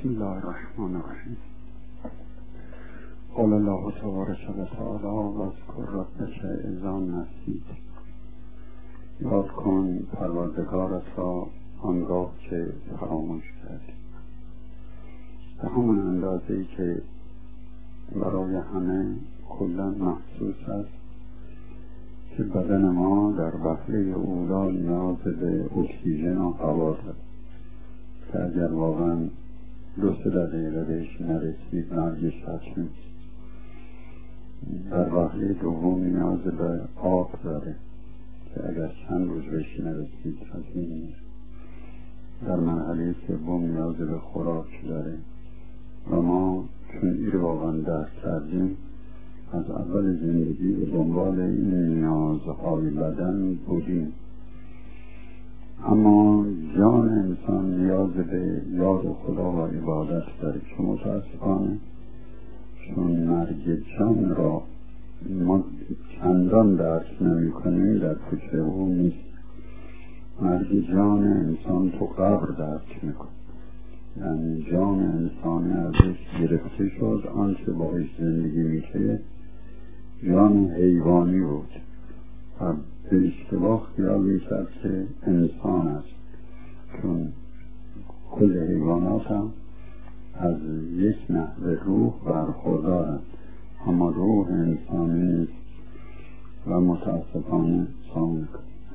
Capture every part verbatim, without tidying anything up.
بسم الله الرحمن الرحیم. قال الله تبارک و تعالی و اذکر ربک اذا نسیت. یاد کن پروردگارت را آنگاه که فراموش کردی. به همون اندازه‌ای که برای همه کلا محسوس است که بدن ما در وهله اولا نیاز به اکسیژن و هوا دارد که اگر واقعا دو سه دقیقه بهش نرسید مرگش حتمی. در وهله دوم نیاز به آب داره که اگر چند روز بهش نرسید حتمی نیست. در مرحله سوم نیاز به خوراک داره و ما چون این واقعا درک کردیم از اول زندگی به دنبال این نیازهای بدن بودیم. اما جان انسان نیاز به یاد خدا و عبادت داره که متاسفانه چون مرگ جان را ما چندان درک نمی کنیم در فکر او نیست. مرگ جان انسان تو قبر درک میکن، یعنی جان انسانی ازش گرفته شد، آنچه باش زندگی میشه جان حیوانی بود و به اشتباه خیال میکرد که انسان است، چون کل حیوانات هم از یک نحو روح برخوردارند اما روح انسانی نیست و متاسفانه سانک.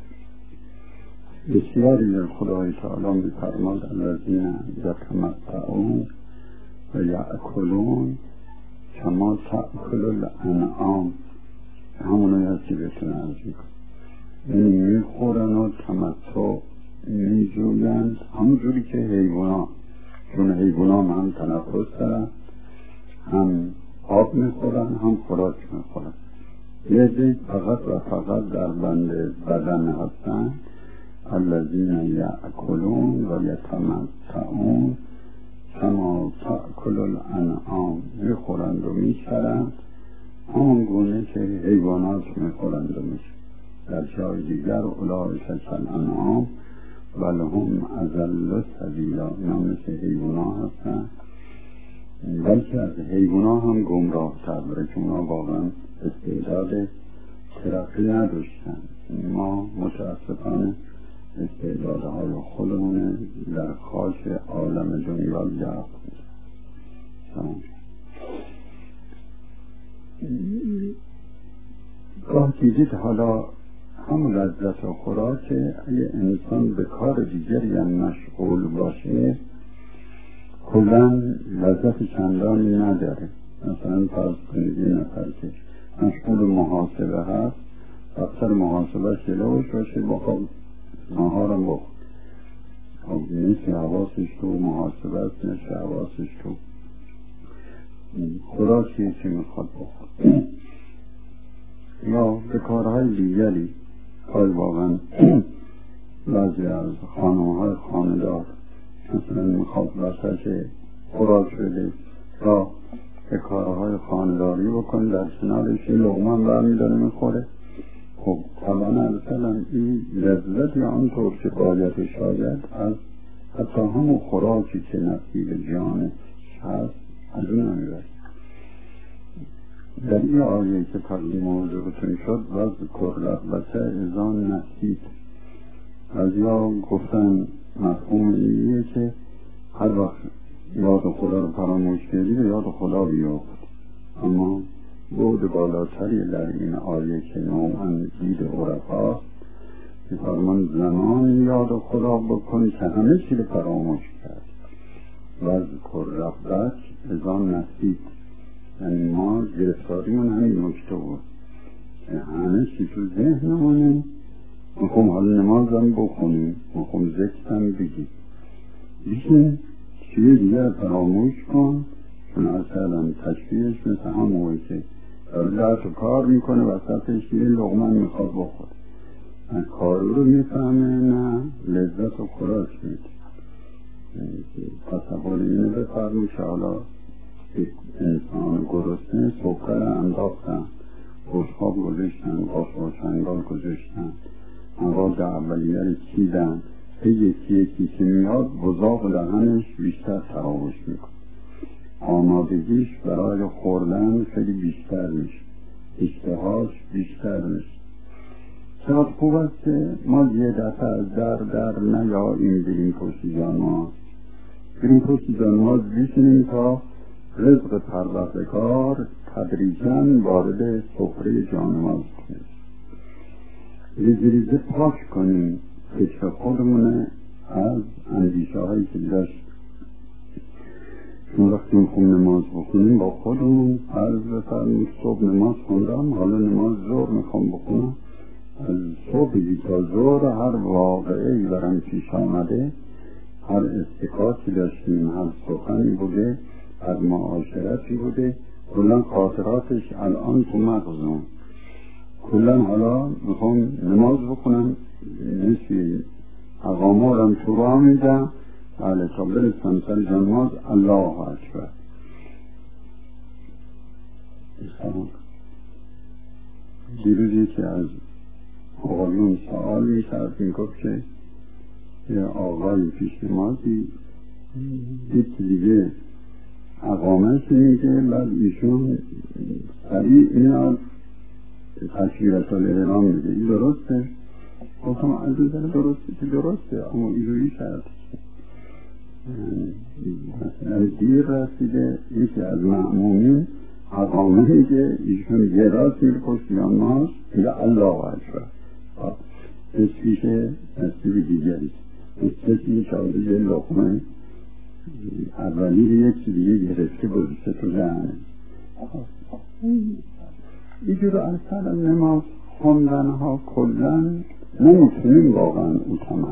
بسیاری در خدای تعالی می‌فرماید الذین یتمتعون و یأکلون کما تأکل الانعام، همونو یکی بتونه ارزی کن، یعنی میخورن و تمتع میجویند همونجوری که حیوانات، چون حیوانات هم تنفس دارن، هم آب میخورن هم خوراک میخورن. یه دی فقط و فقط در بند بدن هستن الذین یأکلون و یتمتعون کما تأکل الانعام، میخورند و میشرند همون گونه که حیوانات میخورند و میشرند. در جای دیگر اولئک کالانعام بل هم اضل سبیلا، اینا مثل حیوانات هستن بلکه از حیوانات هم گمراه تر، برای که اونا واقعا استعداد ترقی نداشتن. ما متاسفانه استعدادهای خودمون در خاک عالم دنیا جعب کنیم. گاه دیدید حالا همون لذت و خوراک اگه انسان به کار دیگری هم مشغول باشه کلا لذت چندانی نداره. مثلا فرض کنید یه نفر که مشغول محاسبه هست، اکثر محاسبه شلوش باشه بخواب نهارم بخور، خب نیست حواسش تو محاسبه است، نیست حواسش تو خوراکیه که میخواد بخور. یا به کارهای دیگری های واقعا بعضی از خانم‌های خانه‌دار مثلا میخواد وسط خوراک بده یا به کارهای خانه‌داری بکن، در کنارش لقمه برمی‌داره میخوره. خب طبعا اصلا این لذت یا آنطور که باید شاید از حتی همون خوراکی که نصیب جانش هست از اون نمیبرد. در این آیه که تقدیم موضوعتون شد و ذکر ربک اذا نسیت، از یا گفتن مفهوم اینیه که هر وقت یاد خدا رو فراموش کردی به یاد خدا بیافت. اما بود بالاتری در این آیه که نوعاً دید عرفا که فرمان زمان یاد خدا بکن که همه چی رو فراموش کرد. و ذکر ربک اذا نسیت، یعنی ما گرفتاریمون همین نکته بود که همه چی تو ذهنمونه، میخوام حالا نمازم بخونیم، میخوام ذکرم بگیم، بیشون چیه دیگر فراموش کن. چون اصلا تشبیهش مثل همونه که داره تو کار میکنه وسطش یه لقمه میخواد بخور، نه کار رو میفهمه نه لذت و خوراک میده. تصور اینه بفرمون که حالا انسان گرسنه سکر انداختن، بشقاب گذاشتن، قاشق و چنگال گذاشتن، مواد اولیه رو چیدن، به یکی یکی که میاد بزاق دهنش بیشتر تراوش میکنه، آمادگیش برای خوردن خیلی بیشتر میشه، اشتهاش بیشتر میشه. چقدر خوب است که ما یه دفعه از در در نیاییم بریم پشت جانماز، بریم پشت جانماز بشینیم تا رزق پروردگار تدریجاً وارد سفره جانماز کنیم، ریزه ریزه پاک کنیم فکر خودمونه از اندیشه هایی که داشت. چون وقتی خون نماز بخونیم با خودمون عرض بفرمید صبح نماز خوندم، حالا نماز ظهر میخوام بخونم، از صبحی تا ظهر هر واقعی برام پیش آمده، هر استقاطی داشتیم، هر سخنی بوده، هر معاشرتی بوده، کلن خاطراتش الان تو مغزم. کلن حالا میخوام نماز بکنم، نشی اقامارم تو راه میدم، بله تا برسم سر جانماز الله اکبر. دیروزی که از آقایون سوال میکرد، میگفت که یه آقای پیش نمازی دید که دیگه اقامش میگه، بعد ایشون سریع میاد تشکیرت الاحرام میگه، این درسته؟ گفتم عزیز درسته که درسته، اما ایروی شرط مثلا دیر رسیده، یکی از معمومین اقامه میگه، ایشون یه راست میره پشت جانماز میگه الله اکبر، تشکیش نصیب دیگری کسی شاید یه لقمه اولی رو یک دیگه گرفته بزیسته تو دهنه. اینجور اصلا نماز خوندن ها کلن نمیتونیم واقعا او تمر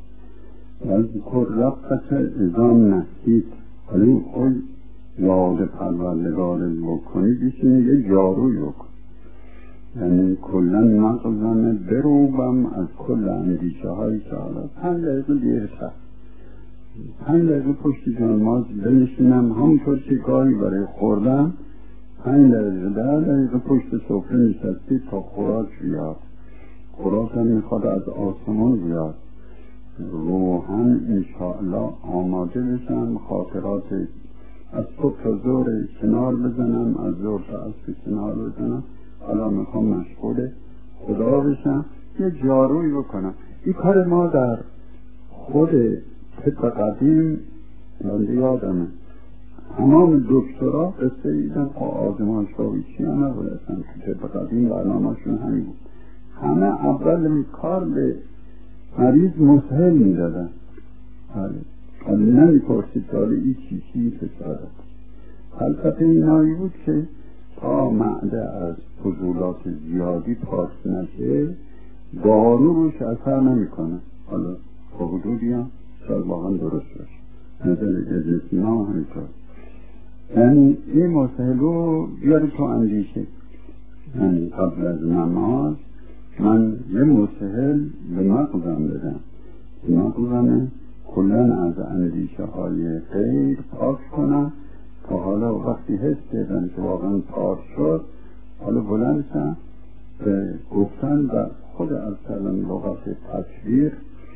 و ذکر ربک اذا نسیت، ولی خود یاد پروردگار بکنی بشینی یه جاروی بکن، یعنی کلن مغزم بروبم از کل اندیشه های که حالا پنج دقیقه دیرتر پنج دقیقه پشت جانماز بنشینم، همونطور که گاهی برای خوردن پنج دقیقه ده دقیقه پشت سفره نشستی تا خوراک بیاد، خوراک هم میخواد از آسمان بیاد، روحن انشاءالله آماده بشم، خاطرات از صبح تا ظهر کنار بزنم، از ظهر تا عصر کنار بزنم، حالا میخوام مشغول خدا بشم، یه جاروی بکنم. این کار ما در خود طب قدیم یادمه، تمام دکترها قصه ایدن آزمایشگاهی چی هم نبود، اصلا طب قدیم برنامه‌شون همین بود، همه اول کار به مریض مسهل میدادن، حالا نمیپرسید داره ای چی چی فسادت. فلسفه اینایی بود که تا معده از فضولات زیادی پاک نشه دارو روش اثر نمیکنه. حالا با حدودی هم شاید واقعا درست باشه، نظر ابن سینا همینطور، یعنی این مسئله رو بیاری تو اندیشه، یعنی قبل از نماز من یه مسهل به مغزم بدم که مغزم کلن از اندیشه های غیر پاک کنم، تا حالا وقتی حس کردم که واقعا پاک شد، حالا بلند شم به گفتن و خود از کلم لغت تکبیر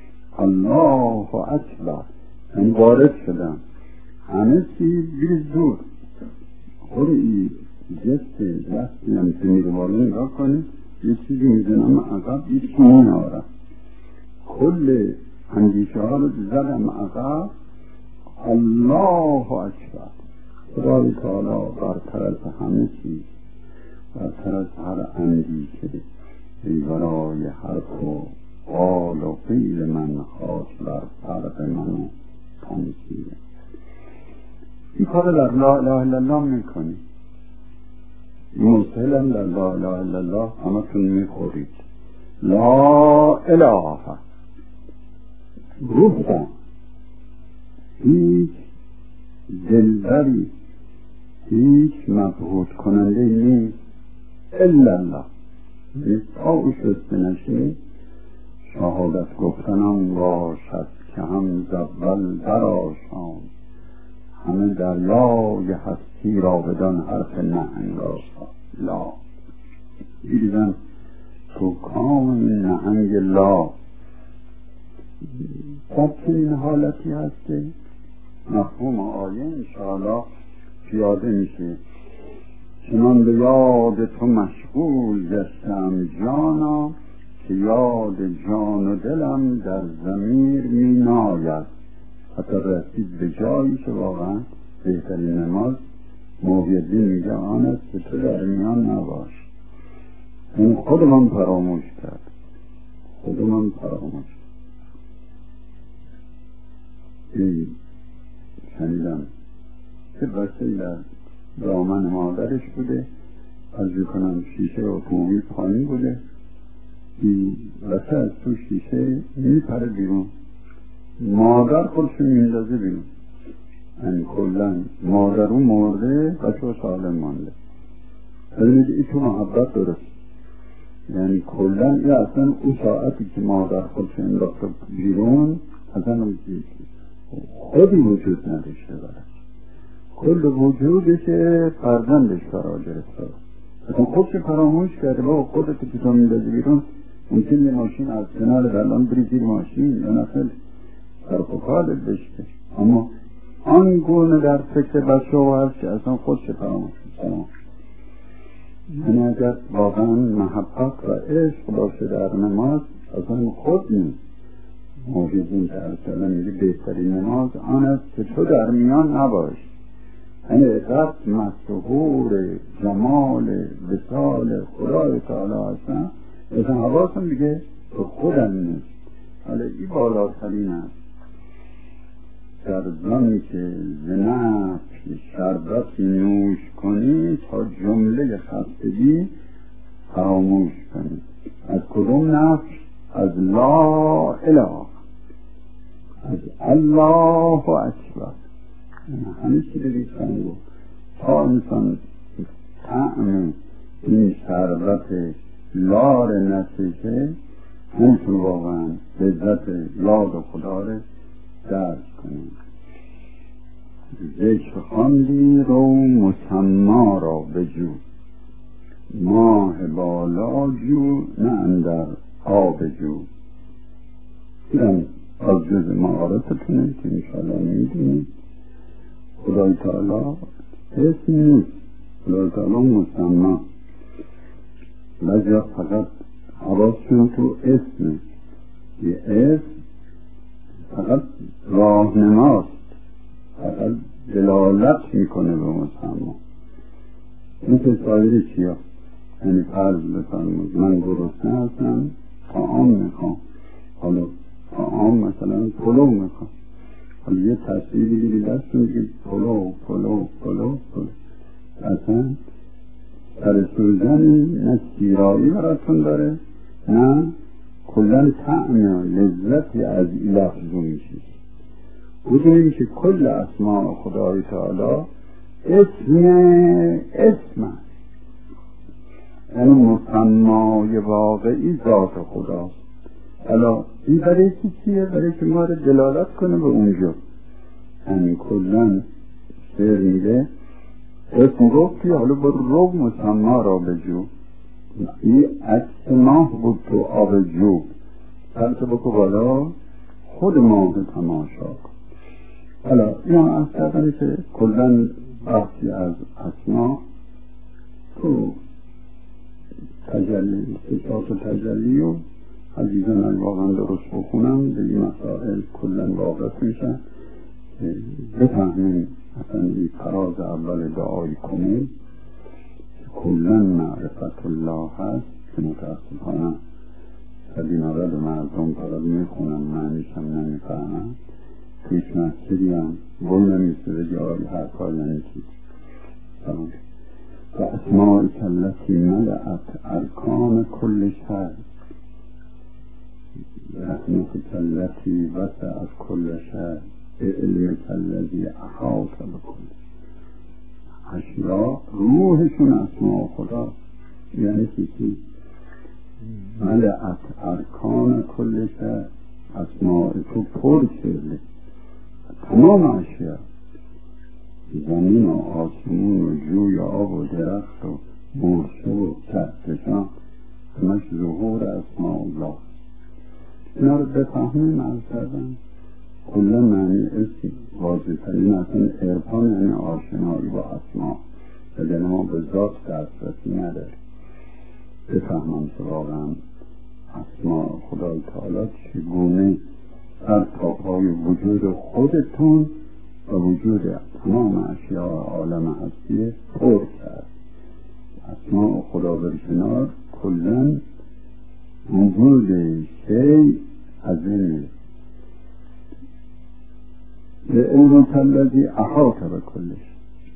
الله اکبر، من وارد شدم، همه چی بیر دور، خود این جست دستی هم که میرواره نگاه کنید، یه چیزی میزنم عقب، یه چیزی نارم، کل اندیشه ها رو زدم عقب، الله اکبر، خدای تعالی برتر از همه چیز، برتر از هر اندیشه، ای برای حرف و قال و قیل من خاص بر فرق من تنسیه. این کار در لا اله الا الله میکنی، مسلم در لا اله الا الله همتون میخورید، لا اله گفتم هیچ دلبری هیچ مبهوت کننده نیست الا الله، تا او شسته نشه شهادت گفتنم باشد که هم زول درآشام، همه دریای هستی را بدان حرف نهنگ آسا لا، دیدن تو کام نهنگ لا، در چنین حالتی هست که مفهوم آیه انشاءالله پیاده میشه. چنان به یاد تو مشغول گشتم جانا، که یاد جان و دلم در ضمیر می ناید. حتی رسید به جایی که واقعا بهترین نماز محیدین میگه آن است که تو در میان نباش. این خودمان فراموش کرد، خودمان فراموش ای شنیدم که بچه در دامن مادرش بوده، از کنم شیشه اتومبیل پایین بوده، بچه از تو شیشه میپره بیرون، مادر خودش میندازه بیرون. یعنی کلن مادر اون مرده، بچه سالم مانده. ببینید این تو محبت درست، یعنی کلن این اصلا اون ساعتی که مادر خودش انداخته بیرون اصلا خودی وجود نداشته برد، کل وجودش فرزندش فرا گرفته، اصلا خودش فراموش کرده. با خودت که تو میندازه بیرون ممکن یه ماشین از کنار بلان بری زیر ماشین یا نفل سرخ و کالت بشته، اما آن گونه در فکر بچه ها هست که اصلا خودش فراموش کنه. یعنی اگر واقعا محبت و عشق باشه در نماز اصلا خود نیست. موجودین که ارساله میگه بهترین نماز آن است که تو در میان نباش. یعنی رفت مسحور جمال وصال خدای تعالی هستن، اصلا حواسم دیگه تو خودم نیست. حالا این بالاترین است. در زمانی که زنفی شربتی نوش کنی تا جمله خستگی فراموش کنی. از کدوم نفی؟ از لا اله، از الله اکبر. همه چی بریشن بود تا انسان طعم این شربت لار نسیشه همچون واقعا لذت یاد خدا رو درک کنیم. ذکر خواندی رو مسما را بجو، ماه بالا جو نه اندر آب جو. این از جز معارفتونه که انشاءالله میدونید. خدای تعالی اسم نیست، خدای تعالی مسما. بعضی فقط حواسشون تو اسم، یه اسم فقط راهنماست، فقط دلالت میکنه به مسما. مثل سایر چیا؟ یعنی فرض بفرمایید من گرسنه هستم، طعام میخوام، حالا طعام مثلا پلو میخوام، حالا یه تصویری دیگه دست میگه پلو پلو پلو پلو، اصلا سر سوزنی نه سیرایی براتون داره نه کلن طعم لذتی از این لفظو میشه. بودونیم که کل اسماء خدای تعالی اسم اسم است، یعنی مسمای واقعی ذات خداست. حالا این برای چی چیه؟ برای که ما رو دلالت کنه به اونجا. یعنی کلن شعر میگه اسم گفتی حالا برو رو مسما را بجو. این عکس ماه بود تو آب جو، سرت بکو بالا خود ماه تماشا کن. حالا این هم از کردنی که کلن بحثی از اسما تو تجلی صفات و تجلی و عزیزان اگه واقعا درست بخونم به این مسائل کلن واقف میشن که بفهمیم اصلا این فراز اول دعای کنه کلن معرفت الله هست که متاسفانه صدی نود مردم فقط میخونن معنیشم نمیفهمن. تویش مسجدی هم بول نمیسته بگه آری حرفای نمیشید. و اسماعی کلتی ملعت ارکان کل شهر، رحمت کلتی وسع از کل شهر، علم کلتی احاط بکن. اشیاء روحشون اسماء خدا، یعنی چیزی ملعت ارکان کل شهر، اسماء تو پر کرده تمام اشیاء، زمین و آسمون و جوی آب و درخت و بورسه و کهکشان همش ظهور اسماء الله. اینا رو بفهمیم از کردن کلا معنی اسم واضح ترین اصلا عرفان یعنی آشنایی با اسما و دل ما به ذات دسترسی نداره بفهمم که واقعا اسما خدای تعالی چگونه از تاپای وجود خودتون و وجود تمام اشیاء عالم هستی پر کرد. اسما خدا برکنار کلن وجود شیء از این به علم الذی احاط بکلش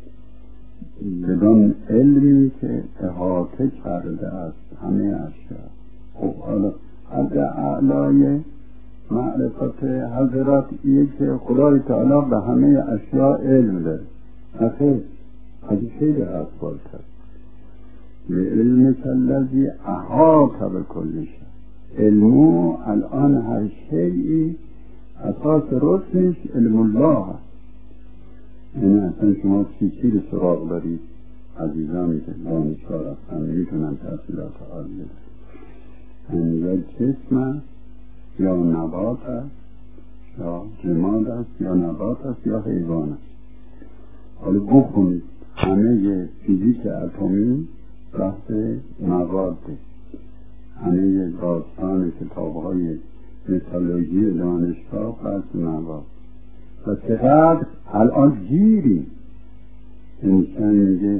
بدان علمی که احاطه کرده است همه اشیاء. خب حالا حد اعلای معرفت حضرت ایه که خدای تعالی به همه اشیاء علم داره. اخیر حدیث خیلی هست بالتر به علم الذی احاط بکلش. علمو الان هر شیئی اساس رسمش علم الله هست. یعنی اصلا شما چی چی رو سراغ دارید عزیزانی که دانشگاه هستن میتونن تحصیلات عالی دارید یا جسم یا نبات است یا جماد است یا نبات است یا حیوان است. حالا بخونید همه فیزیک اتمی بحث مواده، همه داستان کتاب‌های متالورژی دانشگاه بحث مواد و چقدر الان گیری انسان میگه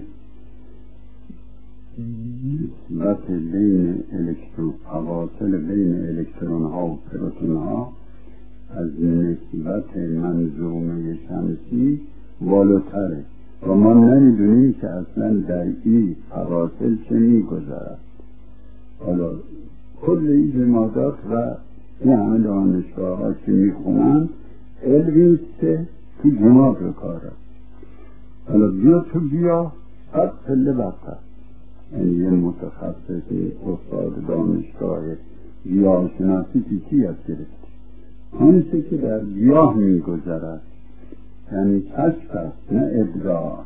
نسبت بین الکترون فواصل بین الکترون ها و پروتون ها از نسبت منظومه شمسی بالاتره و ما نمیدونیم که اصلا در این فواصل چه میگذرد. حالا کل این جمادات و این همه دانشگاه ها که میخونن علمی که تو جماد رو کاره. حالا بیا تو بیا قد پله بدتر، یعنی یه متخصصی استاد دانشگاه گیاه شناسی چی از گرفت آنچه که در گیاه میگذرد یعنی کشف است نه ابداع.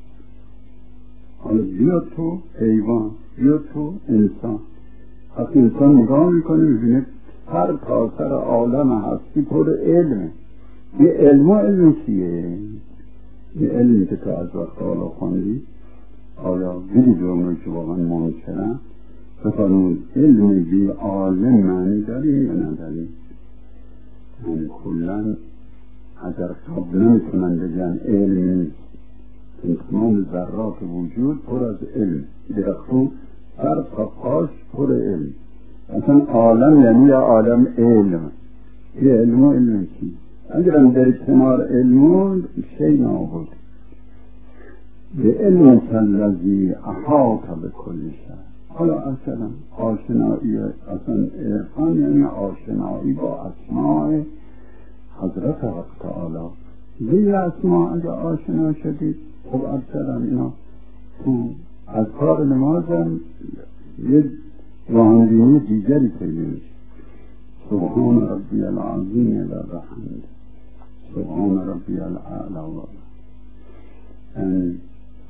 حالا بیا تو حیوان بیا تو انسان. وقتی انسان نگاه میکنه میبینه هر کاسر عالم هستی پر علمه. یه علم و علم چیه؟ یه علمی که تو از وقت حالا خوندی آیا دیدی اونو که واقعا منکرن بفرمون علم بی عالم معنی داری یا نداری؟ یعنی کلن اگر خب نمیتونن بگن علم نیست. تمام ذرات وجود پر از علم، درختو هر پاش پر علم. اصلا عالم یعنی عالم علم. یه علم و علم چی؟ اگرم در کنار علمون شی نابود به علم الذی احاط بکل شیء. حالا اصلا آشنایی اصلا عرفان یعنی آشنایی با اسماء حضرت حق تعالی. زیر اسماء اگه آشنا شدید خب اصلا اینا تو از کار نمازم یه راهنمایی دیگری پیدا میشه. سبحان ربی العظیم و بحمده سبحان ربی الاعلی و یعنی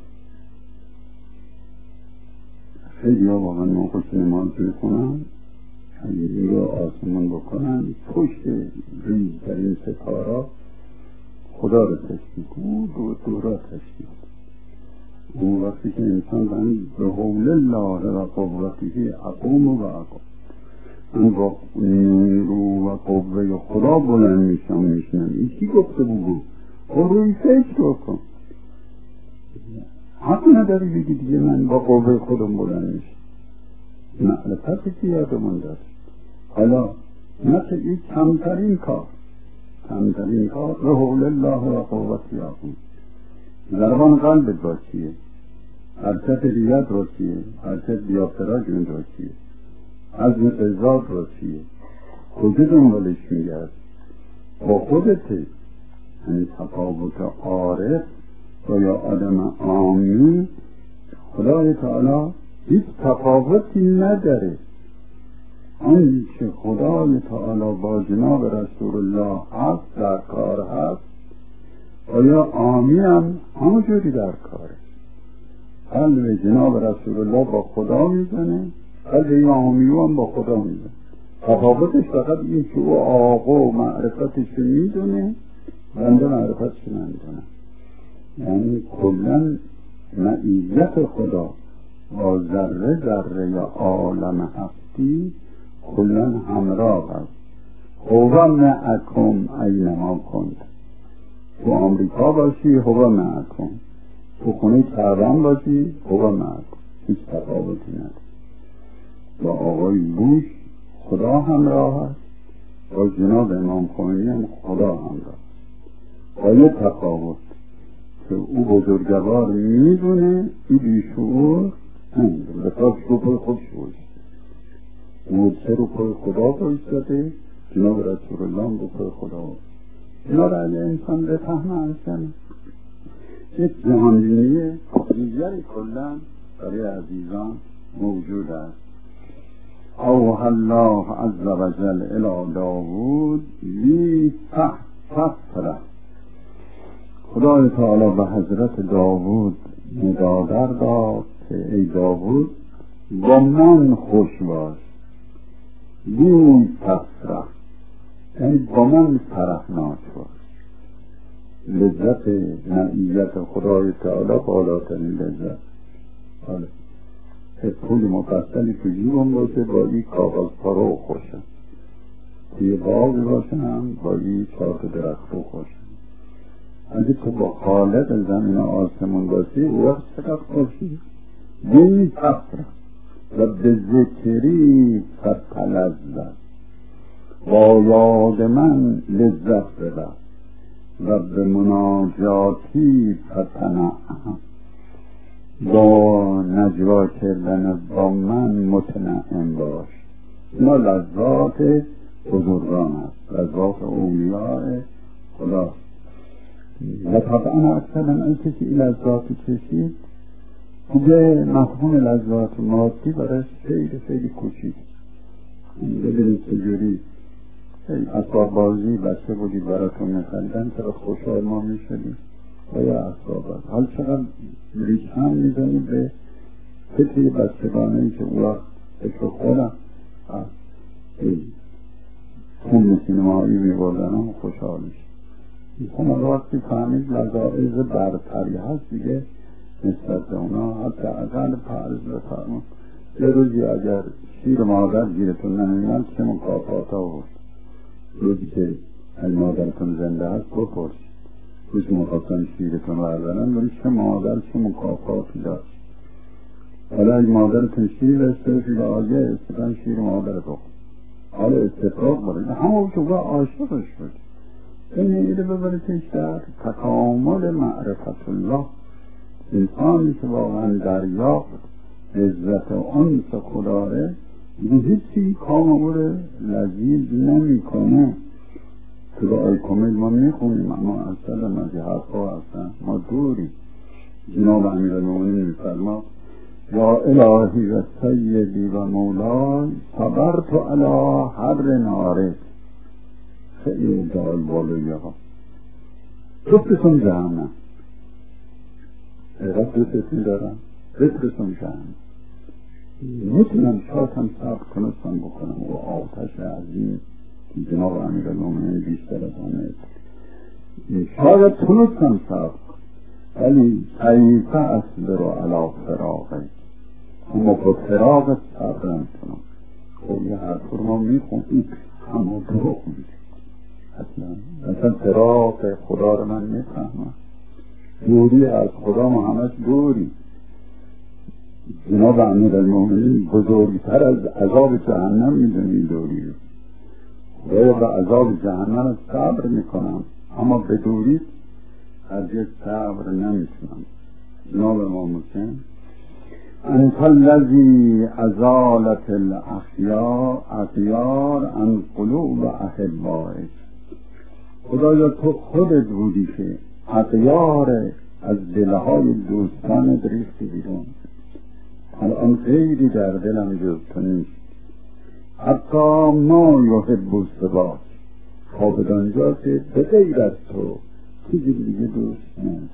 خیلی ها واقعا موقع که نماز بخونن این رو آسمون بکنن پشت ریزترین ستارا خدا رو تشبیه کنن دو دورا تشبیه. اون وقتی که انسان زنی به حول الله و قوته اقوم و اقوم من با نیرو و قوه خدا بلند میشم میشنم. این چی گفته بگو خب روی فکر بکن. حق نداری بگی دیگه من با قوه خودم بلند میشم. معرفت که یادمون داره. حالا مثل این کمترین کار کمترین کار به حول الله و قوته اقوم. ضربان قلبت با چیه؟ حرکت ریت رو چیه؟ حرکت دیافراگم رو چیه؟ عزم قضات رو چیه؟ کجا دنبالش میگرد؟ با خودته. یعنی تفاوت عارف و یا آدم عامی خدای تعالی هیچ تفاوتی نداره. آنی که خدای تعالی با جناب رسول الله هست در کار هست آیا عامی هم همونجوری در کاره. قلب جناب رسول الله با خدا میزنه، قلب عامی هم با خدا میزنه. تفاوتش فقط این که او آقا و معرفتش رو میدونه، بنده معرفتش رو نمیدونه. یعنی کلن معیت خدا با ذره ذره یا عالم هستی کلن همراه است. هو معکم اینما کنت، تو آمریکا باشی هو معکم، تو خونه تهران باشی هو معکم، هیچ تفاوتی نداره. با آقای بوش خدا همراه است، با جناب امام خمینی هم خدا همراه. با یه تفاوت که او بزرگوار میدونه، این بیشعور نمیدونه، بساش رو پای خود شوشته، مورچه رو پای خدا بایستده، جناب رسول الله رو پای خدا بایستده. اینا را اگه انسان بفهمه اصلا یک جهانبینی دیگری کلن برای عزیزان موجود است. اوحی الله عز و جل الی داوود لی فخره، خدای تعالی به حضرت داوود ندادر داد که ای داوود با من خوش باش. لی فخره یعنی با من فرحناک باش. لذت معیت خدای تعالی بالاترین لذت. حالا پول مفصلی تو جیبم باشه، با این کاغذ پارو خوشم، توی باغی باشم با این چارت درخت رو خوشم. اگه تو با خالق زمین آسمون باشی او وقت چقدر خوشی. بی فقر و به ذکری فتلذذ، با یاد من لذت ببر و به مناجاتی فتنعم، با نجوا کردن با من متنعم باش. اینا لذات بزرگان است، لذات اولیاء خدا. و طبعا اکثرا این کسی این لذاتی کشید دیگه مفهوم لذات مادی برایش خیلی خیلی کوچیک. ببینید چجوری اسباب بازی بچه بودید براتون میخریدن، چرا خوشحال ما میشدیم و یا اسباب بازی. حال چقدر ریشم میزنید به فکری بچگانه ای که اولا فکر خودم فیلم سینمایی میبردن هم خوشحال میشه. میخوام وقتی فهمید لذائز برتری هست دیگه نسبت به اونا حتی اقل پرز بفرمون. یه روزی اگر شیر مادر گیرتون نمیدن چه مکافات ها بود. روزی که این مادرتون زنده هست بپرس، روزی مخواستن شیرتون بردارن ولی چه مادر چه مکافاتی داشت. حالا این مادرتون شیر استرشی و آگه استفان شیر مادر بخون، حالا اتفاق بارید همون که با عاشقش بود. این ایده ببرید در تکامل معرفت الله. انسانی که واقعا دریافت عزت و انس خداره هیچی کام او رو لذیذ نمی کنه. تو با آی کمیل ما میخونیم اما اصلا از یه حرفا هستن ما دوری. جناب امیرالمومنین میفرما یا الهی و سیدی و مولای صبرت علی حر نارک. خیلی جای بالایی ها بفرستم جهنم، ایقات دوستتون دارم بفرستم جهنم. میتونم شاید صبر کنستم بکنم و آتش عظیم جناب امیرالمومنین بیشتر از آنه شاید تونستم صبر، ولی حیفه اصبر و علا فراغه، اما با فراغت صبر نمیتونم. خب یه حرف رو ما میخونیم اما دروغ میگیم. اصلا اصلا فراغ خدا رو من میفهمم. دوری از خدا ما همش دوری. جناب امیرالمومنین بزرگتر از عذاب جهنم میدونی دوری رو. خدایا به عذاب جهنم صبر میکنم اما به دوری هرگز صبر نمیتونم. جناب امام حسین انت الذی ازالت الاخیار اخیار عن قلوب احبائک. خدایا تو خودت بودی که اخیار از دلهای دوستانت ریختی بیرون. الان غیری در دلم جز تو نیست. حتی ما یحب الثبات، تا بدانجا که به غیر از تو چیزی دیگه دوست نیست.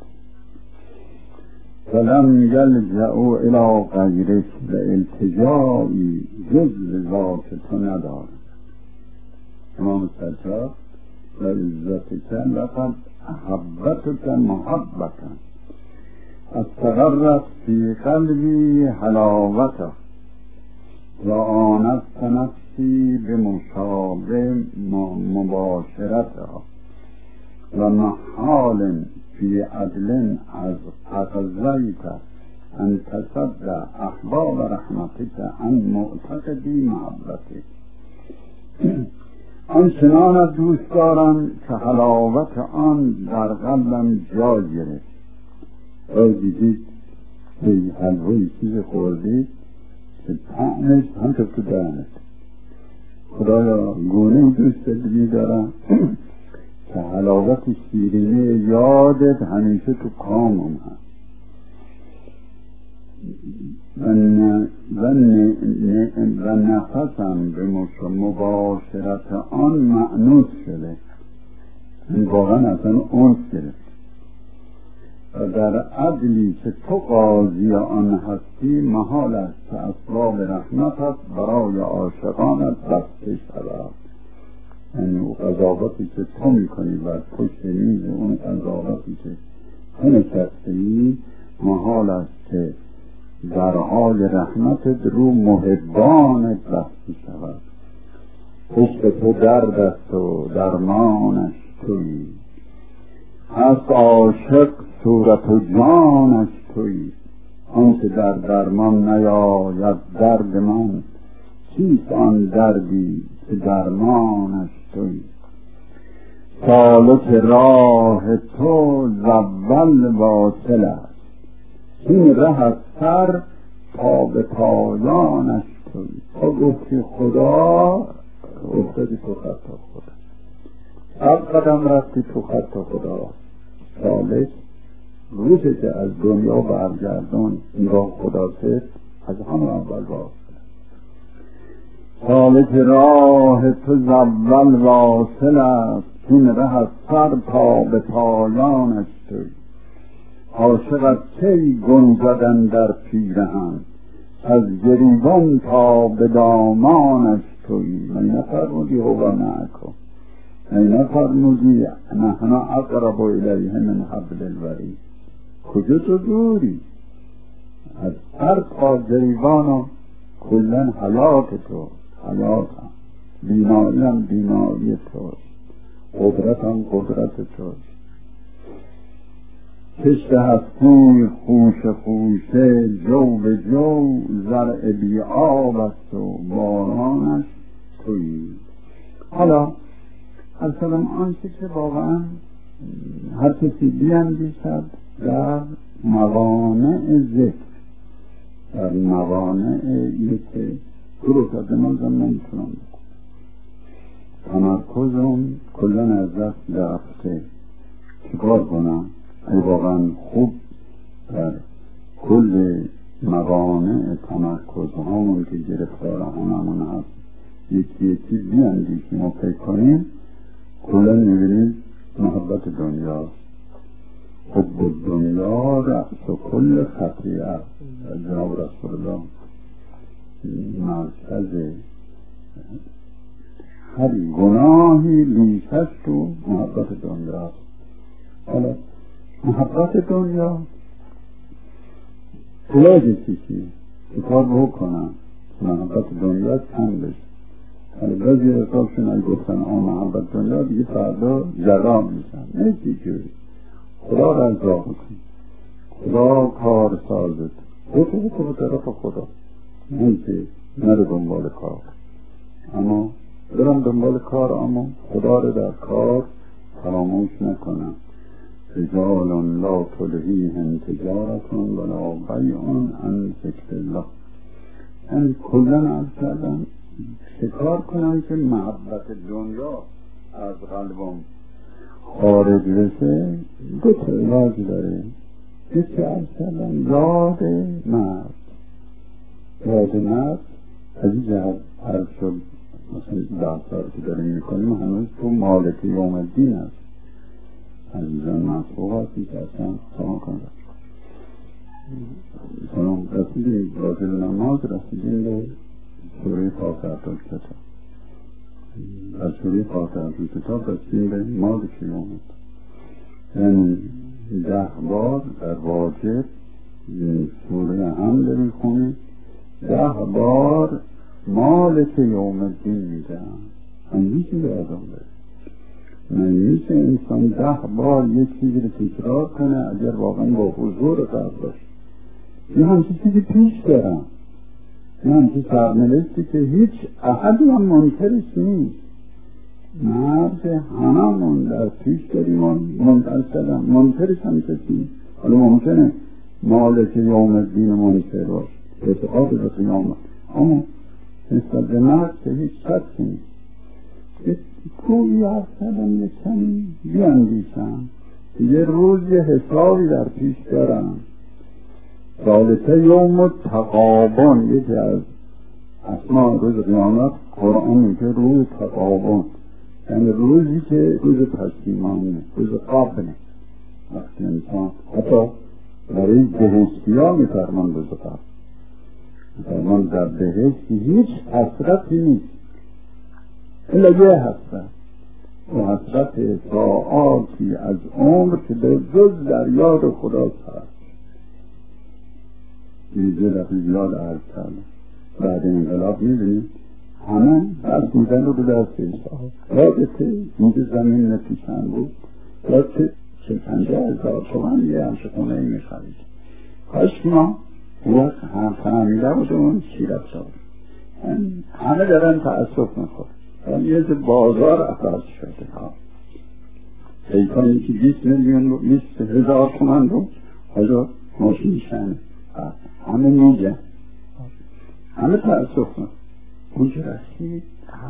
ولم یلجأوا الی غیرک، و التجایی جز ذات تو ندارد. امام سجاد و عزتک لقد احبتک محبتا استقرت فی قلبی حلاوتا و آنست نفسی بمشابه مباشرتها و محال فی عدل از اقضیت ان تصد احباب رحمتک ان معتقدی محبتک. آنچنان دوست دارم که حلاوت آن در قلبم جا گرفت. او دیدید به حلوه چیز خوردید که طعمش همچه تو دهنت. خدایا گونه دوست دلی دارم که حلاوت شیرینی یادت همیشه تو کامم هست و نفسم به مباشرت آن مأنوس شده، واقعا اصلا اونس گرفت. و در عدلی که تو قاضی آن هستی محال است که اسباب رحمتت برای عاشقانت بسته شود. یعنی اون قضاوتی که تو میکنی و پشت میز اون قضاوتی که تو نشستی محال است که درهای رحمتت رو محبانت بسته شود. پشت تو درد است و درمانش تویی، هست عاشق صورت و جانش تویی. آنچه در درمان نیاید درد من، چیست آن دردی که درمانش تویی. سالک راه تو زول واصل است، این ره از سر تا به پایانش تویی. تا گفتی خدا افتادی تو خطا خدا، هر قدم رفتی تو خطا خدا. سالک روزی که از دنیا برگردون نگاه خدا سید از همه اول باز. سالک راه تو زول واصل است، این ره از سر تا به پایانش تویی. عاشق از کی گنجدن در پیرهن، از گریبان تا به دامانش تویی. من نفرمودی هو معکم، من نفرمودی نحن اقرب الیه من حبل الورید. کجا تو دوری از هر تا گریبان و کلن حیات تو حیات هم، بینایی هم بینایی توست، قدرت هم قدرت توست. کشت هستی خوش خوشه جو به جو، زرع بی آب است و بارانش تویی. حالا اصلا آنچه که واقعا هر کسی بیندیشد در موانع ذکر، در موانع یک گروه کرده مازم نمیتونم بکنم، تمرکزم کلن از دست رفته. چیکار کنم؟ ای واقعا خوب در کل موانع تمرکز همون که گرفتار هممون هست یکی یکی بیاندیشیم و فکر کنیم، کلا میبینید محبت دنیا، حب دنیا رأس و کل خطیئه. جناب رسول الله مرکز هر گناهی لیشش تو محبت دنیا. حالا محبت دنیا علاج چیزی که کار بکنم محبت دنیا کم بشه. حالا بعضی حسابشون ای گفتن آن محبت دنیا دیگه فردا جدا میشن. نه دیگه خدا رضا کن، خدا کار سازد، خودتو تو به طرف خدا، نه که نره دنبال کار. اما برم دنبال کار، اما خدا رو در کار فراموش نکنم. رجال لا تلهیهم تجارت ولا بیع عن ذکر الله. یعنی کلن عرض کردم شکار کنم که محبت دنیا از قلبم خارج بشه. دو تا علاج داره. یکی عرض کردم یاد مرد. یاد مرد از این جهت عرض شد مثلا ده سال که داریم میکنیم هنوز تو مالک یوم الدین هست. عزیزان مصفوق هستی که اصلا سلام کنم سلام رسیدیم راجل نماز، رسیدیم به سوره فاتحه الکتاب. از سوره فاتحه کتاب رسیم به مالک یوم، یعنی ده بار در واجب سوره حمد میخونید، ده بار مالک یوم الدین میگن. همیشه یادم بره نمیشه انسان ده بار یک چیزی رو تکرار کنه اگر واقعا با حضور قلب باشه. این همچه چیزی پیش دارم، این همچه سرنوشتی که هیچ احدی هم منکرش نیست. مرد هممون در پیش داریم منکر شدن، منکرش هم کسی. حالا ممکنه مالک یوم الدین منکر باشه اعتقاد به قیامت، اما نسبت به مرد که هیچ شکی نیست. کوئی حرف کردم یکمی بیاندیشم، یه روز یه حسابی در پیش دارم. ثالثه یوم التغابن، یکی از اسماء روز قیامت قرآن میگه روز تغابن، یعنی روزی که روز پشیمانیه، روز قابله. وقتی انسان حتی برای بهشتی ها میفرمان روز قابل، میفرمان در بهشتی هیچ حسرتی نیست الا یه حسرت، و حسرت ساعاتی از عمر که به جز در یاد خدا هست. میزه رفت یاد عرض کردم بعد انقلاب میبینید همه از میزن رو به دست ایسا یادته میزه زمین نتیشن بود، یادته شکنجه هزار تومن یه همشه خونه ای میخرید. کاش ما وقت هم فهمیده بود اون شیرت شد. همه دارن تأصف میخور، یه بازار افراز شده ها. ایکانی که بیست میلیون رو بیست هزار تومن رو حالا ماشین شنه همه میگه، همه تأصف میخور. اونجا رسید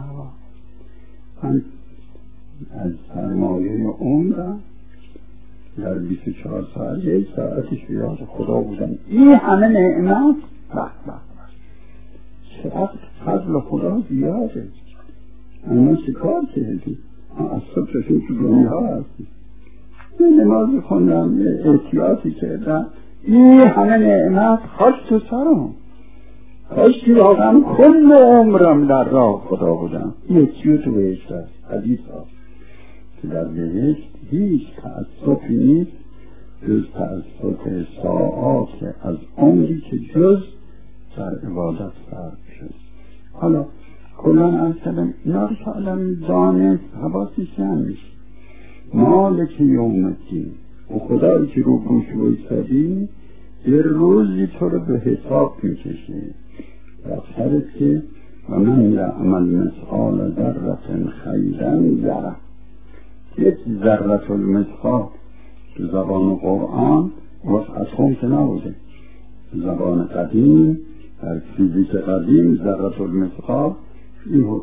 من از سرمایه عمرم در بیست و چهار ساعت یک ساعتش بیاد خدا بودم. این همه نعمت بخ بخ بخ چقدر فضل خدا زیاده. اما شکار کردی از صبح ششون تو دنیا هستی، یه نماز خوندم، یه احتیاطی کردم، این همه نعمت خاش تو سرم. کاش که واقعا کل عمرم در راه خدا بودم. یکیو تو بهشت هست، حدیث هست که در بهشت هیچ تأسفی نیست جز تأسف ساعات از عمری که جز در عبادت صرف شد. حالا کلان از کلم اینا رو که آدم دانست حواسی شن میشه. مالک یوم الدین و خدایی که رو بروش بایستادی یه روزی تو رو به حساب میکشه. بخشرت که و من یعمل مثقال ذرة خیرا یره. یک ذرة المثقال تو زبان قرآن اتم که نبوده، زبان قدیم در فیزیک قدیم ذرة المثقال این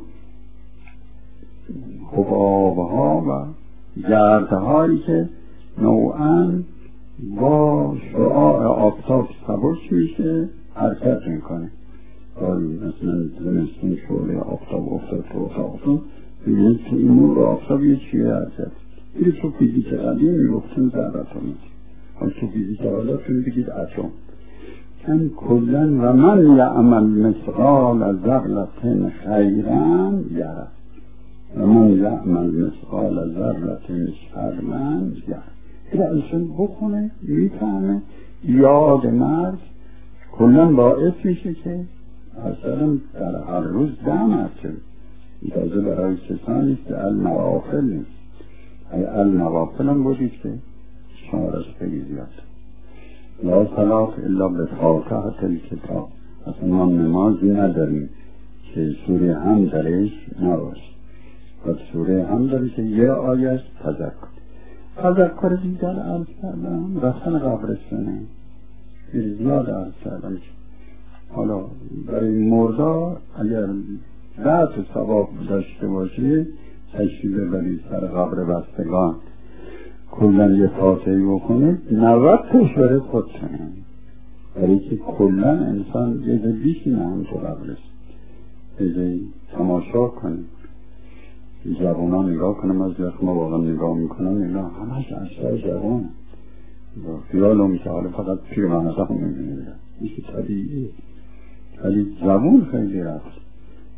حبابها و گردهایی که نوعا با شعاع آفتاب سبک میشه حرکت میکنه. مثلا زمستون شعله آفتاب افتاد تو اتاقتون ببینید که این نور آفتاب یه چیه حرکت. این تو فیزیک قدیم میگفتن ذراتون، حالا تو فیزیک حالا چون بگید اتم. این کلن و من یعمل مثقال ذرة خیرا یره و من یعمل مثقال ذرة شرا یره. این انسان بخونه میفهمه یاد مرد کلن باعث میشه که اصلا در هر روز ده مرتبه اجازه برای کسانی است که النوافل نیست. ای النوافل هم بودید که شمارش خیلی زیاد. لا صلاة الا بفاتحة الکتاب، اصلا ما نمازی نداریم که سوره هم درش نباشه. و سوره هم داره که یه آیش تذکر تذکر دیگر عرض کردم رفتن قبرستانه زیاد عرض کردم. حالا برای مردا اگر ذات ثواب داشته باشی تشریف ببرید سر قبر بستگان کلن یه فاتحه بکنید نوت تش برای خودتونه، برای که کلن انسان یه ده بیشینه هم تو قبرست یه ده تماشا کنید. جوان ها نگاه کنم از وقت ما واقعا نگاه میکنم اینا همش اشتر جوان خیال هم که حالا فقط پیر منظر هم میبینید میشه طبیعی، ولی زبون خیلی رفت.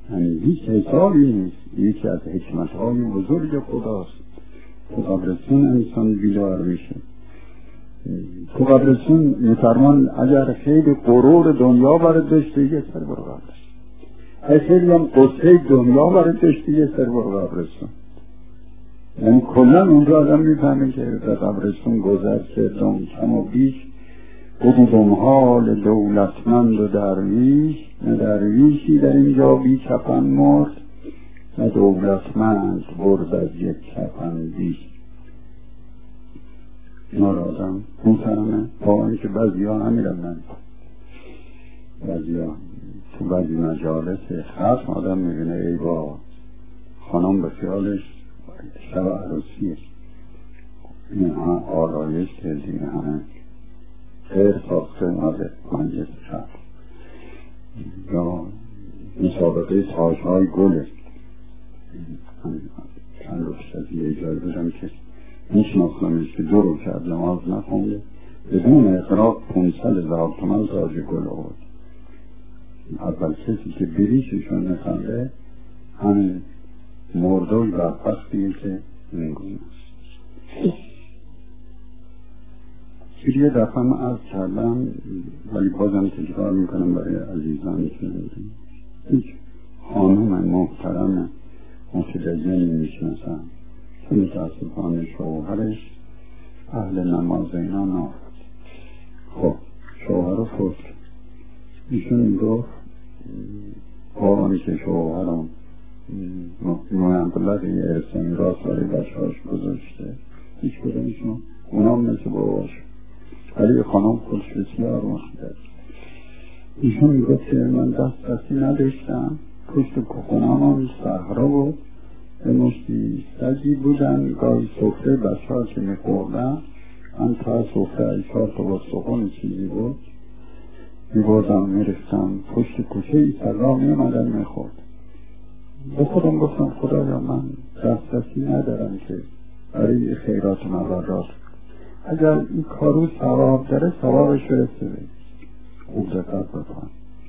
یعنی هیچ حسابی نیست، یکی از حکمت‌های بزرگ خداست. تو قبرستون انسان بیدار میشه. تو قبرستون میفرمان اگر خیلی غرور دنیا برای داشته یه سر برو قبرستون، اگر خیلی هم قصه دنیا برای داشته یه سر برو قبرستون. یعنی کلن اونجا آدم میفهمه که در قبرستون گذر کردم کم و بیش، بدیدم حال دولتمند و درویش، نه درویشی در اینجا بی کفن مرد، نه دولتمند برد از یک کفن بیش. اینا را آدم میفهمه، با اینکه بعضی ها همیرن، بعضی ها تو بعضی مجالس خاص آدم میبینه ای با خانم به خیالش شب عروسیه، این ها آرایش کردین همه خیر ساخته اومده مجلس شب یا مسابقه تاجهای گله. چند روز از یه جای بودم که میشناختمش که دو رو کرد نماز نخونده، بدون اقراق پونصد هزار تومن تاج گل آورد. اول کسی که بریششون نخنده همه مردوی بدبختیه که این گونه است. یه دفعه من عرض کردم ولی بازم تکرار میکنم برای عزیزانی که نمیدونم، هیچ خانوم محترم متدینی میشناسم که متاسفانه شوهرش اهل نماز اینا نافد. خب شوهر رو فوت کرد. ایشون میگفت قرآنی که شوهرم محمد یه ارسانی راست برای بچه هاش گذاشته هیچ کدومشون اونا مثل باباش، ولی خانم خودش بسیار مخدر. ایشون میگفت که من دست دستی نداشتم، پشت کخونام هم صحرا بود، به مشتی سگی بودن، گاهی سفره بچه ها که میخوردن من تا سفره ایشار تا با سخون چیزی بود میبردم میرفتم پشت کوچه ای سرا میمدن میخورد. به خودم گفتم خدایا من دست دستی ندارم که برای خیرات مبرات، اگر این کارو ثواب داره ثوابش برسه بید خوب دقت بکن.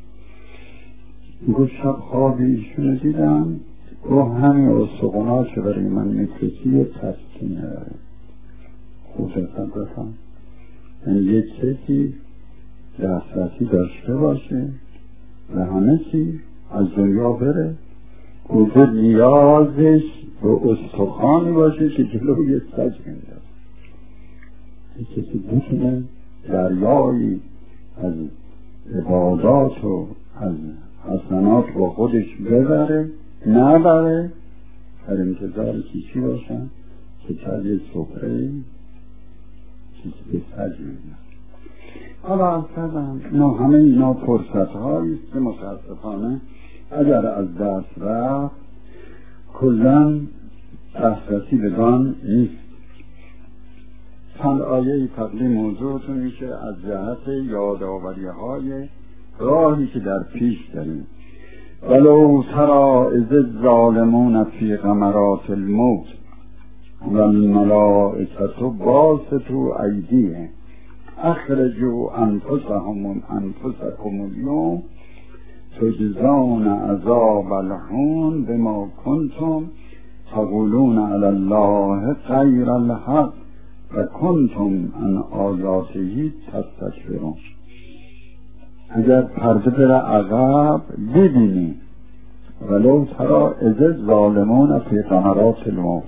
گفت شب خوابی ایشونو دیدم، گفت همین استخونا که برای من میکشی تسکین داره. خوب دقت بکن. یعنی یک کسی دسترسی داشته باشه و همه چی از دنیا بره، گفت نیازش به استخوانی باشه که جلوی سج میده. یک کسی بتونه دریایی از عبادات و از حسنات با خودش ببره، نبره، در انتظار کیچی باشن که چه سفره کسی به سج میده. حالا از کردم نه همه اینا فرصت هاییست که متاسفانه اگر از دست رفت کلن دسترسی بدان نیست. چند آیه قبلی موضوعتون میشه از جهت یادآوری های راهی که در پیش داریم. ولو تری اذ الظالمون فی غمرات الموت و الملائکة باسطوا ایدیهم اخرجوا انفسهم انفسکم اليوم تجزون عذاب الهون بما کنتم تقولون علی الله غیر الحق و کنتم عن آیاته تستکبرون. اگر پرده بره عقب ببینی ولو تری اذ الظالمون فی غمرات الموت،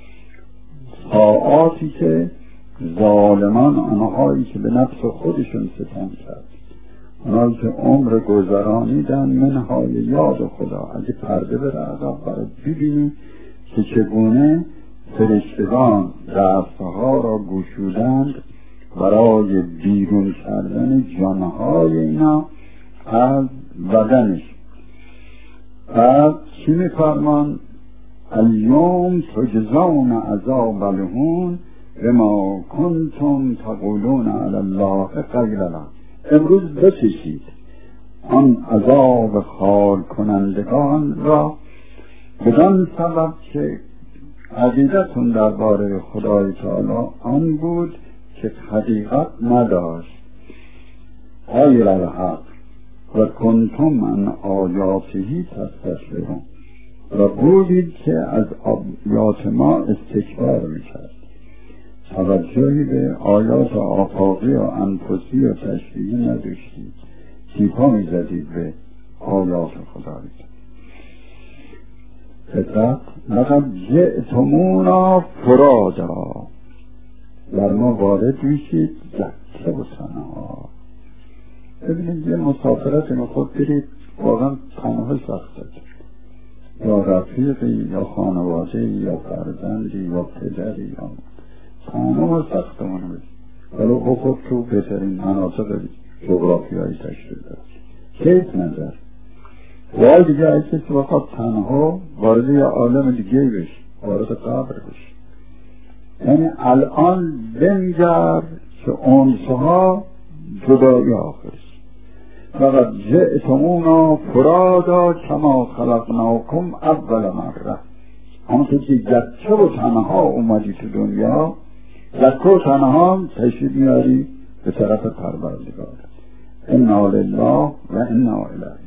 ساعاتی که ظالمان، آنهایی که به نفس خودشون ستم کرد، آنهایی که عمر گذرانیدن منهای یاد خدا، اگه پرده بره عقب برای ببینی که چگونه فرشتگان دستها را گشودند برای بیرون کردن جانهای اینا از بدنش. بعد چی میفرمان؟ الیوم تجزون عذاب الهون بما کنتم تقولون علی الله غیر الحق. امروز بچشید آن عذاب خار کنندگان را بدان سبب که عقیدتون درباره خدای تعالی آن بود که حقیقت نداشت، غیر الحق، و کنتم من آیاتهی تستکبرون و بودید که از آیات ما استکبار میکرد، توجهی به آیات آفاقی و انفسی و تشریعی نداشتید، تیپا میزدید به آیات خدایی. فقط لقد جئتمونا فرادا، در ما وارد میشید جکه و تنها. ببینید یه مسافرت ما خود برید واقعا تنها سخته، یا رفیقی یا خانواده یا فرزندی یا پدری یا تنها سخته منو برید، ولی خود تو بهترین مناطق جغرافیایی تشکیل داد کیف نظر وای دیگه از کسی بخواد تنها وارد یه عالم دیگه بشه، وارد قبر بشه. یعنی الان بنگر که انسها جدایی آخرش. فقط جئتمونا فرادا کما خلقناکم اول مره، همونطور که جکه و تنها اومدی تو دنیا، جکه و تنها تشریف میاری به طرف پروردگار. انا لله و انا الیه.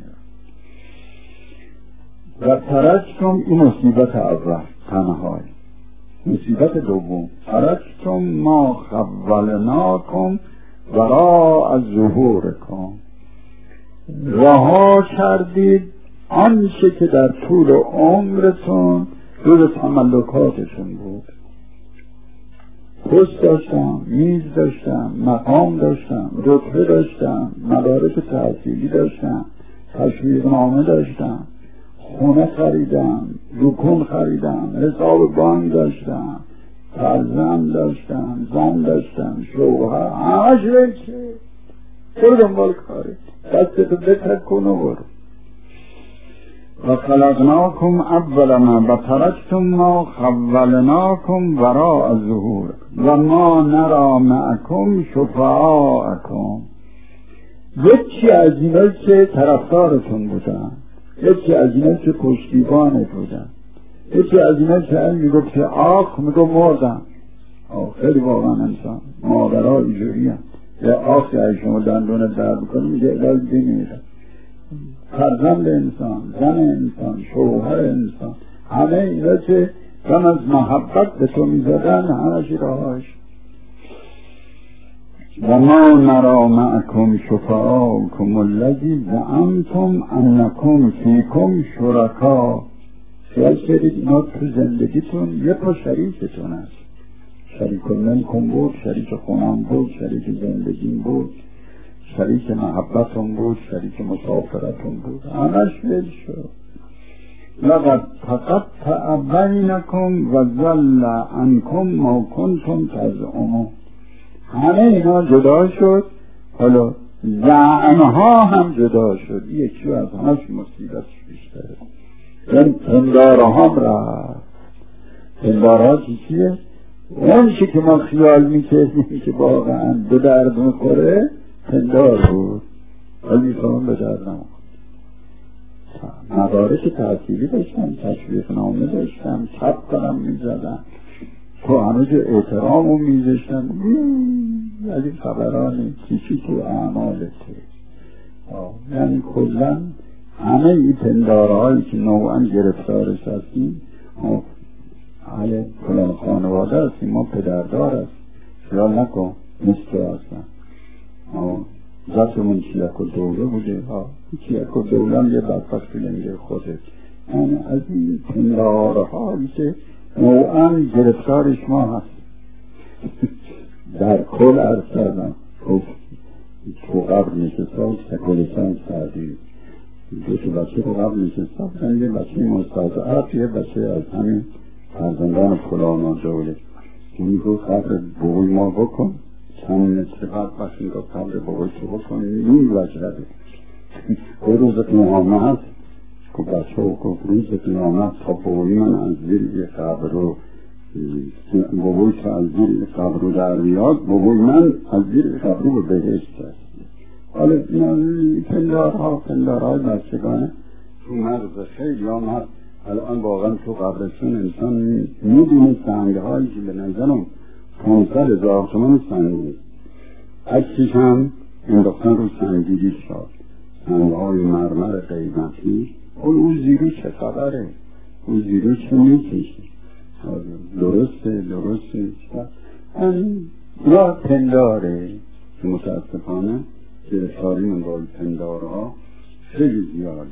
و ترکتم، این مصیبت اول تنهای. مصیبت دوم ترکتم ما خولناکم وراء ظهورکم، رها کردید آنچه که در طول عمرتون جز تملکاتتون بود. پست داشتم، میز داشتم، مقام داشتم، رتبه داشتم، مدارک تحصیلی داشتم، تشویقنامه داشتم، خونه خریدم، دکون خریدم، حساب بانک داشتم، فرزند داشتم، زن داشتم، شوهر، همش بچه برو دنبال کاری، دستتو بترک کن و برو. و خلقناکم اول ما و ترکتم ما خولناکم وراء ظهور و ما نرا معکم شفعاءکم. یکی از اینایی که طرفدارتون بودن، یکی از اینایی که پشتیبانت بودن، یکی از اینایی که این میگفت که آخ میگو مردم. خیلی واقعا انسان مادرها اینجوری هم یه آخی از شما دندون درد کنه میگه الاز بمیرم. فرزند انسان، زن انسان، شوهر انسان، همه اینا که کم از محبت به تو میزدن همه شی راهاش. و ما نرا معکم شفعاءکم الذی زعمتم انکم فیکم شرکا. خیال کردید اینا تو زندگیتون یه پا شریکتون هست. شریک منکم بود، شریک خونم بود، شریک زندگیم بود، شریک محبتم بود، شریک مسافرتم بود، همش ول شد. لقد تقطع بینکم و ضل عنکم ما کنتم تزعمون. همه اینا جدا شد، حالا زعمها هم جدا شد. یکی از همش مصیبتش بیشتره. این پنداره هم رفت. پنداره ها چیه؟ اون چی که ما خیال میکردیم که واقعا به درد میخوره پندار بود، ولی شما به درد نمیخوره. مدارک تحصیلی داشتم، تشویقنامه داشتم، چپ کنم میزدم، تو هنوز احترامو میذاشتم، ولی خبرانی چیچی تو اعمالته. یعنی کلن همه این پنداره هایی که نوعا گرفتارش هستیم، اهل فلان خانواده هستیم، ما پدردار هستیم، خیال نکن مثل هستن ذاتمون چیک و دوله بوده ها، چیک و دوله هم یه بدبختی نمیگه خودت. یعنی از این پنداره هایی که نوعا گرفتارش ما هست. در کل عرض کردم تو قبر نشستا سکولستان سعدی دو تا بچه تو قبر نشستا بودن، یه بچه مستضعف، یه بچه از همین فرزندان فلانا جوله. اون گفت قبر بابای ما بکن، چند نصف قبر بخش میگفت قبر بابای تو بکن، این وجهه او روز قیامت هست که بچه ها گفت روز قیامت تا بابای من از زیر قبر رو بابای تو از زیر قبر رو در بیاد، بابای من از زیر قبر رو بهشت هست. حالا این پندارها پندارهای بچگانه تو مغز خیلی هم هست. الان واقعا تو قبرستون انسان میدونه سنگ هایی که به نظرم پانصد هزار تومان سنگ بود، عکسش هم انداختن رو سنگیری شد. انواع مرمر قیمتی، اون اون زیرو چه خبره؟ اون زیرو چه میکشه؟ درسته درسته این را پنداره که متاسفانه گرفتاری من با پندارها خیلی زیاده.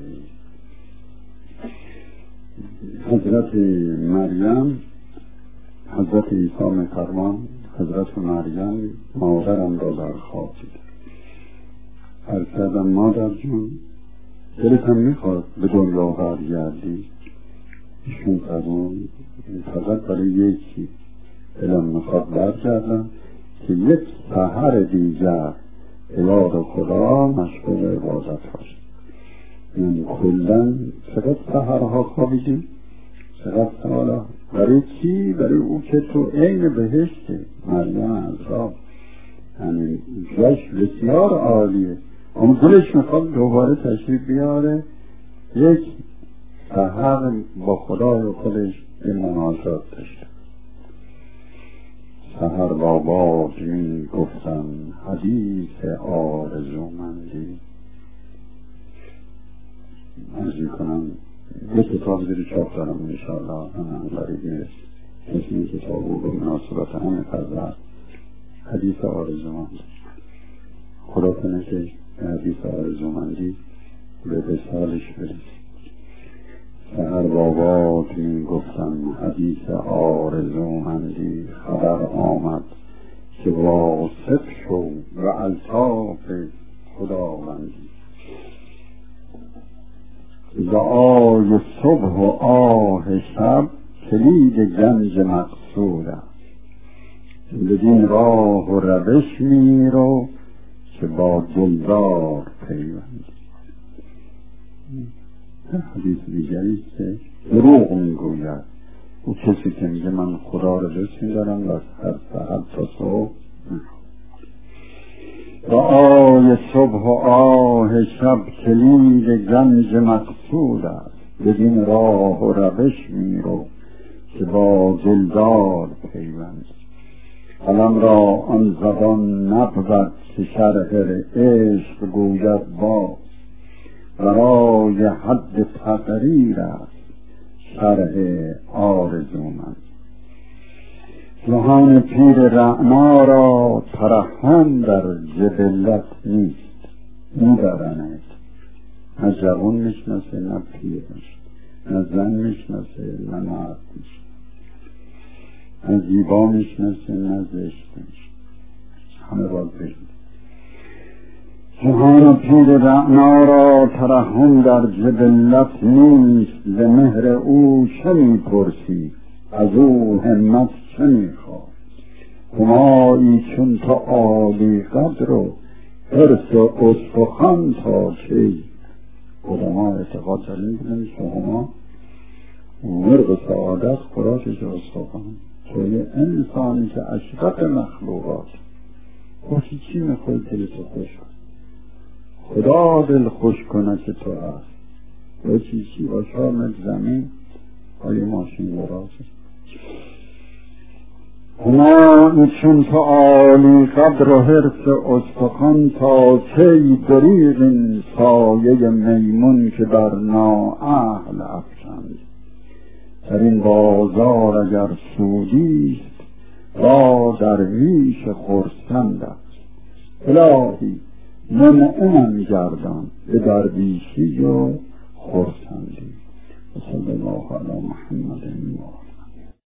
حضرت مریم، حضرت عیسی مکرم، حضرت مریم مادرم را در خواب دید. عرض کردم مادر جون دلتم میخواد به دنیا برگردی؟ ایشون فرمود فقط برای یکی دلم میخواد برگردم که یک سحر دیگر به یاد خدا مشغول عبادت باشم. یعنی کلن چقدر سحرها خوابیدیم، چقدر سالا برای چی؟ برای او که تو عین بهشته. مریم عذرا یعنی جاش بسیار عالیه، اما دلش میخواد دوباره تشریف بیاره یک سحر با خدای خودش به مناجات داشته. سحر با باد می گفتم حدیث آرزومندی. عرض کنم یک کتاب زیر چاپ دارم انشاءالله همه غریب میرسید، اسم کتاب او به مناسبت همه فرزر حدیث آرزومندی. خدا کنه که حدیث آرزومندی به بسالش برسید. سحر با باد می گفتم حدیث آرزومندی، خبر آمد که واثق شو و الطاف خداوندی. دعای صبح و آه شب کلید گنج مقصود است. بدین راه و روش می رو که با دلدار پیوندی. حدیث دیگری که دروغ میگوید او کسی که میگه من خدا رو دوست می‌دارم و هر ساعت تا صبح دعای صبح و آه شب کلید گنج مقصود است. بدین راه و روش میرو که با دلدار پیوند. قلم را آن زبان نبود که شرح عشق گوید باز، برای حد تقریر است شرح آرزومند. جهان پیر رعنا را ترحم در جبلت نیست، میبرند نه جوان میشناسه نه پیرش، نه زن میشناسه نه مرد میشناسه، نه زیبا میشناسه نه زشت میشناسه، همه باید بشناسه. جهان پیر رعنا را ترحم در جبلت نیست، ز مهر او چه میپرسی از او همت چه میخواد؟ همایی چون تا عالی قدر و حرص و استخوان تا کی؟ علما اعتقاد داریم بودن شما مرغ سعادت خوراکش استخوان. توی انسانی که اشرف مخلوقات خوشی چی میخوای دلتو خوش کن؟ خدا دل خوش کنه که تو هست و چی چی با شامل زمین های ماشین براسه. همه چون تو عالی قدر و حرص استخوان تا کی دریغ این سایه میمون که بر نااهل افکند. در این بازار اگر سودیست با درویش خرسند است. الهی منعمم گردان به درویشی و خرسندی. صلی الله علی محمد.